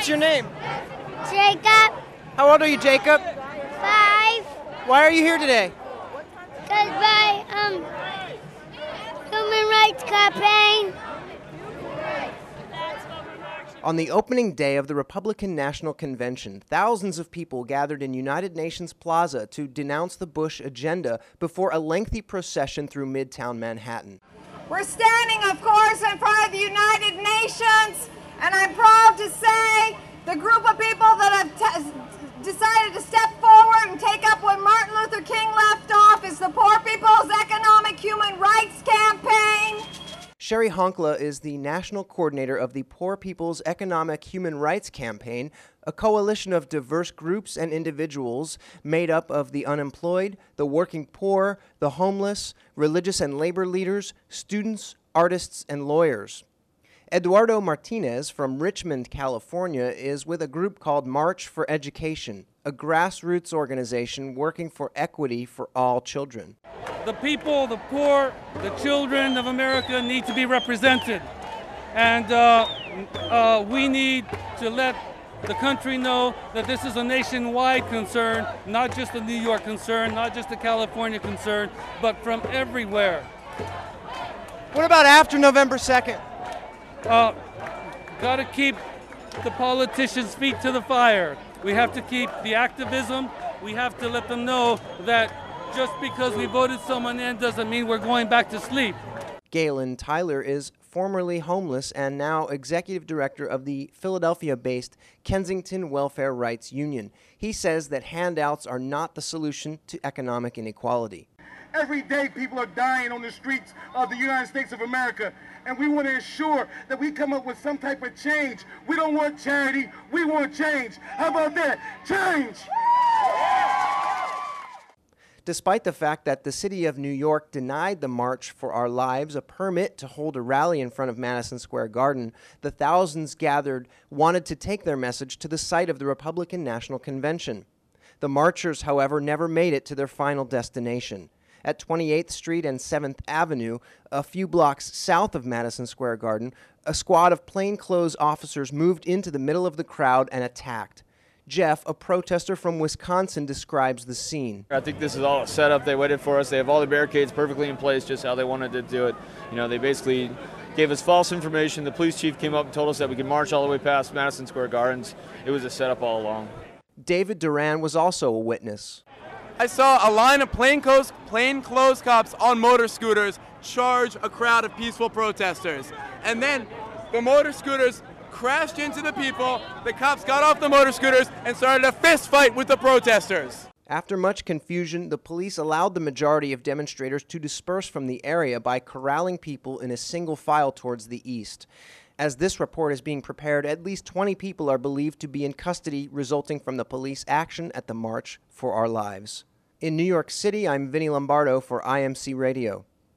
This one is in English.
What's your name? Jacob, How old are you, Jacob? 5, Why are you here today? because by human rights campaign. On the opening day of the Republican National Convention, thousands of people gathered in United Nations Plaza to denounce the Bush agenda before a lengthy procession through Midtown Manhattan. We're standing, of course, in front of the United Nations, and I'm proud to say the group of people that have decided to step forward and take up what Martin Luther King left off is the Poor People's Economic Human Rights Campaign. Sherry Honkla is the national coordinator of the Poor People's Economic Human Rights Campaign, a coalition of diverse groups and individuals made up of the unemployed, the working poor, the homeless, religious and labor leaders, students, artists, and lawyers. Eduardo Martinez from Richmond, California, is with a group called March for Education, a grassroots organization working for equity for all children. The people, the poor, the children of America need to be represented. And we need to let the country know that this is a nationwide concern, not just a New York concern, not just a California concern, but from everywhere. What about after November 2nd? Got to keep the politicians' feet to the fire. We have to keep the activism. We have to let them know that just because we voted someone in doesn't mean we're going back to sleep. Galen Tyler is formerly homeless and now executive director of the Philadelphia-based Kensington Welfare Rights Union. He says that handouts are not the solution to economic inequality. Every day people are dying on the streets of the United States of America, and we want to ensure that we come up with some type of change. We don't want charity, we want change. How about that? Change! Despite the fact that the city of New York denied the March for Our Lives a permit to hold a rally in front of Madison Square Garden, the thousands gathered wanted to take their message to the site of the Republican National Convention. The marchers, however, never made it to their final destination. At 28th Street and 7th Avenue, a few blocks south of Madison Square Garden, a squad of plainclothes officers moved into the middle of the crowd and attacked. Jeff, a protester from Wisconsin, describes the scene. I think this is all a setup. They waited for us. They have all the barricades perfectly in place, just how they wanted to do it. You know, they basically gave us false information. The police chief came up and told us that we could march all the way past Madison Square Gardens. It was a setup all along. David Duran was also a witness. I saw a line of plainclothes cops on motor scooters charge a crowd of peaceful protesters. And then the motor scooters crashed into the people. The cops got off the motor scooters and started a fist fight with the protesters. After much confusion, the police allowed the majority of demonstrators to disperse from the area by corralling people in a single file towards the east. As this report is being prepared, at least 20 people are believed to be in custody resulting from the police action at the March for Our Lives. In New York City, I'm Vinny Lombardo for IMC Radio.